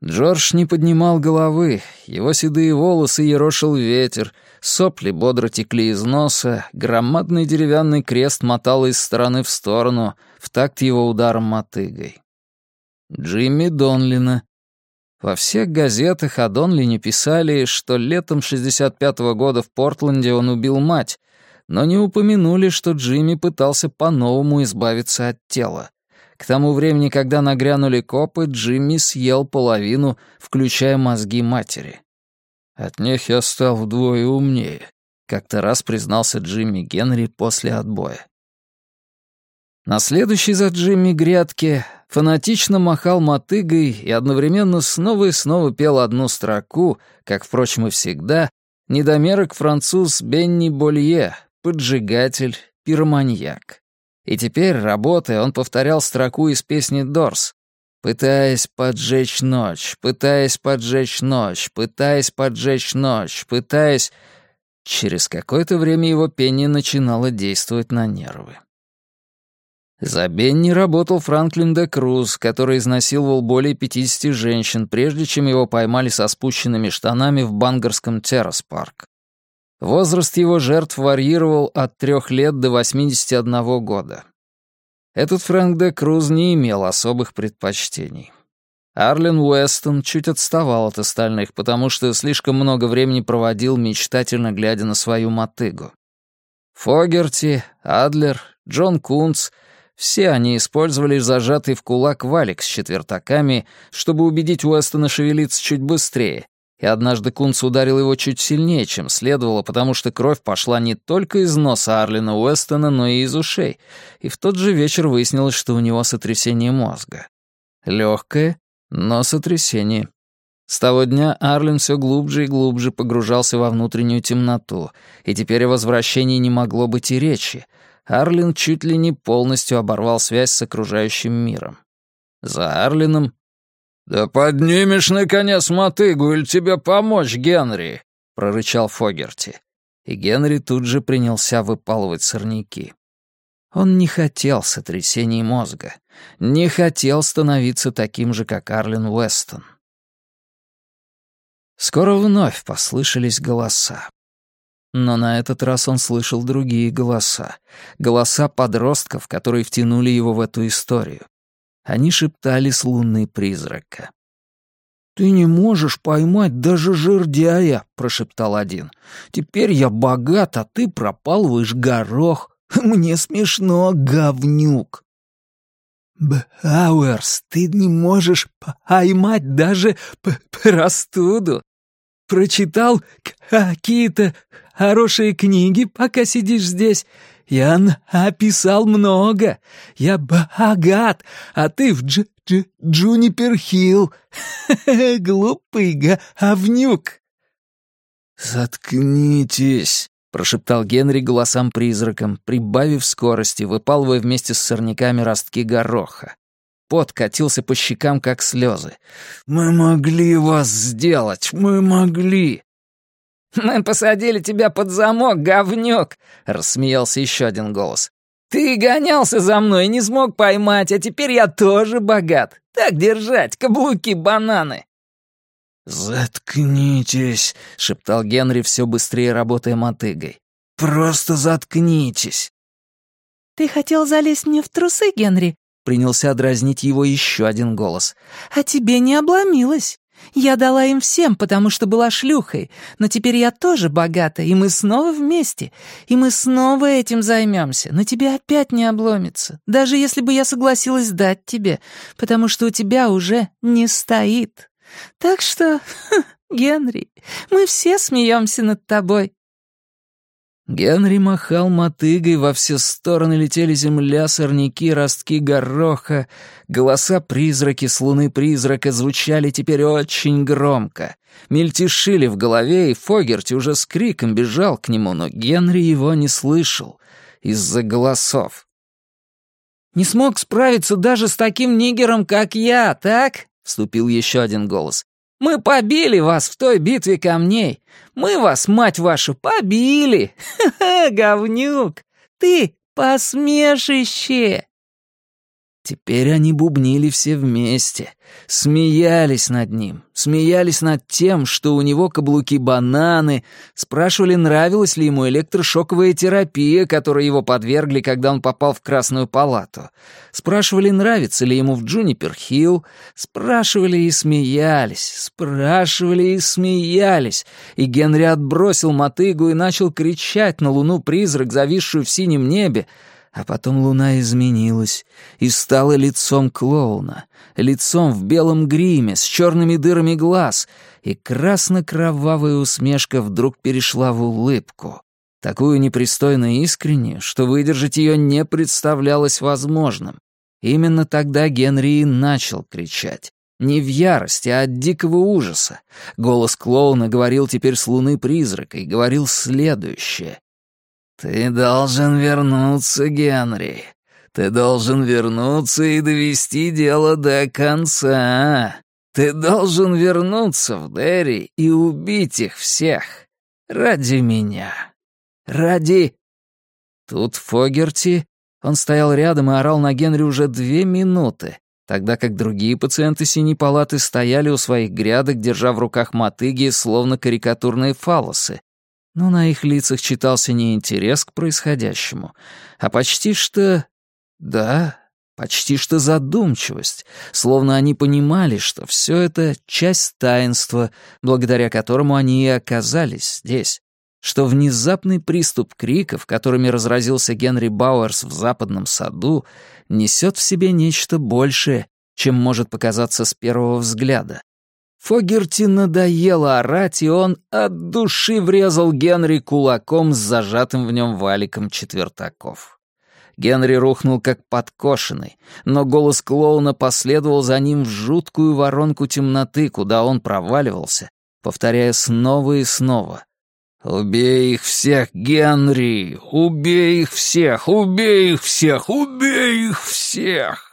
Джордж не поднимал головы, его седые волосы ерошил ветер, сопли бодро текли из носа, громадный деревянный крест мотал из стороны в сторону, в такт его ударом мотыгой. Джимми Донлина. Во всех газетах о Донлине писали, что летом 65-го года в Портленде он убил мать, но не упомянули, что Джимми пытался по-новому избавиться от тела. К тому времени, когда нагрянули копы, Джимми съел половину, включая мозги матери. «От них я стал вдвое умнее», — как-то раз признался Джимми Генри после отбоя. На следующей за Джимми грядке фанатично махал мотыгой и одновременно снова и снова пел одну строку, как, впрочем, и всегда, недомерок-француз Бенни Болье, поджигатель, пироманьяк. И теперь, работая, он повторял строку из песни «Дорс». «Пытаясь поджечь ночь, пытаясь поджечь ночь, пытаясь поджечь ночь, пытаясь...» Через какое-то время его пение начинало действовать на нервы. За Бенни работал Франклин де Круз, который изнасиловал более 50 женщин, прежде чем его поймали со спущенными штанами в Бангарском террас-парк. Возраст его жертв варьировал от 3 лет до 81 года. Этот Фрэнк де Круз не имел особых предпочтений. Арлен Уэстон чуть отставал от остальных, потому что слишком много времени проводил, мечтательно глядя на свою мотыгу. Фогерти, Адлер, Джон Кунц — все они использовали зажатый в кулак валик с четвертаками, чтобы убедить Уэстона шевелиться чуть быстрее, и однажды Кунц ударил его чуть сильнее, чем следовало, потому что кровь пошла не только из носа Арлена Уэстона, но и из ушей, и в тот же вечер выяснилось, что у него сотрясение мозга. Легкое, но сотрясение. С того дня Арлен все глубже и глубже погружался во внутреннюю темноту, и теперь о возвращении не могло быть и речи. Арлен чуть ли не полностью оборвал связь с окружающим миром. За Арленом... «Да поднимешь, наконец, мотыгу, или тебе помочь, Генри?» — прорычал Фогерти. И Генри тут же принялся выпалывать сорняки. Он не хотел сотрясений мозга, не хотел становиться таким же, как Арлен Уэстон. Скоро вновь послышались голоса. Но на этот раз он слышал другие голоса. Голоса подростков, которые втянули его в эту историю. Они шептали с луны призрака. «Ты не можешь поймать даже жердяя», — прошептал один. «Теперь я богат, а ты пропалываешь горох. Мне смешно, говнюк». «Бауэрс, ты не можешь поймать даже простуду. Прочитал какие-то хорошие книги, пока сидишь здесь. Я написал много. Я богат, а ты в Джунипер-Хилл. Глупый говнюк». «Заткнитесь», — прошептал Генри голосам-призраком, прибавив скорости, выпалывая вместе с сорняками ростки гороха. Пот катился по щекам, как слезы. «Мы могли вас сделать, мы могли!» «Мы посадили тебя под замок, говнюк!» — рассмеялся еще один голос. «Ты гонялся за мной и не смог поймать, а теперь я тоже богат. Так держать, каблуки-бананы!» «Заткнитесь!» — шептал Генри, все быстрее работая мотыгой. «Просто заткнитесь!» «Ты хотел залезть мне в трусы, Генри?» — принялся дразнить его еще один голос. «А тебе не обломилось. Я дала им всем, потому что была шлюхой, но теперь я тоже богата, и мы снова вместе, и мы снова этим займемся, но тебе опять не обломится, даже если бы я согласилась дать тебе, потому что у тебя уже не стоит. Так что, Генри, мы все смеемся над тобой». Генри махал мотыгой, во все стороны летели земля, сорняки, ростки гороха. Голоса-призраки с луны призрака звучали теперь очень громко. Мельтешили в голове, и Фогерти уже с криком бежал к нему, но Генри его не слышал из-за голосов. «Не смог справиться даже с таким нигером, как я, так?» — вступил еще один голос. «Мы побили вас в той битве камней. Мы вас, мать вашу, побили! Ха-ха, говнюк! Ты посмешище!» Теперь они бубнили все вместе, смеялись над ним, смеялись над тем, что у него каблуки-бананы, спрашивали, нравилась ли ему электрошоковая терапия, которой его подвергли, когда он попал в Красную палату, спрашивали, нравится ли ему в Джунипер-Хилл, спрашивали и смеялись, и Генри отбросил мотыгу и начал кричать на луну-призрак, зависшую в синем небе. А потом луна изменилась и стала лицом клоуна, лицом в белом гриме, с черными дырами глаз, и красно-кровавая усмешка вдруг перешла в улыбку, такую непристойно искреннюю, что выдержать ее не представлялось возможным. Именно тогда Генри и начал кричать. Не в ярости, а от дикого ужаса. Голос клоуна говорил теперь с луны призрака и говорил следующее. «Ты должен вернуться, Генри. Ты должен вернуться и довести дело до конца. Ты должен вернуться в Дерри и убить их всех. Ради меня. Ради...» Тут Фогерти... Он стоял рядом и орал на Генри уже 2 минуты, тогда как другие пациенты синей палаты стояли у своих грядок, держа в руках мотыги, словно карикатурные фаллосы. Но на их лицах читался не интерес к происходящему, а почти что задумчивость, словно они понимали, что все это часть таинства, благодаря которому они и оказались здесь, что внезапный приступ криков, которыми разразился Генри Бауэрс в западном саду, несет в себе нечто большее, чем может показаться с первого взгляда. Фогерти надоело орать, и он от души врезал Генри кулаком с зажатым в нем валиком четвертаков. Генри рухнул как подкошенный, но голос клоуна последовал за ним в жуткую воронку темноты, куда он проваливался, повторяя снова и снова. «Убей их всех, Генри! Убей их всех! Убей их всех! Убей их всех!»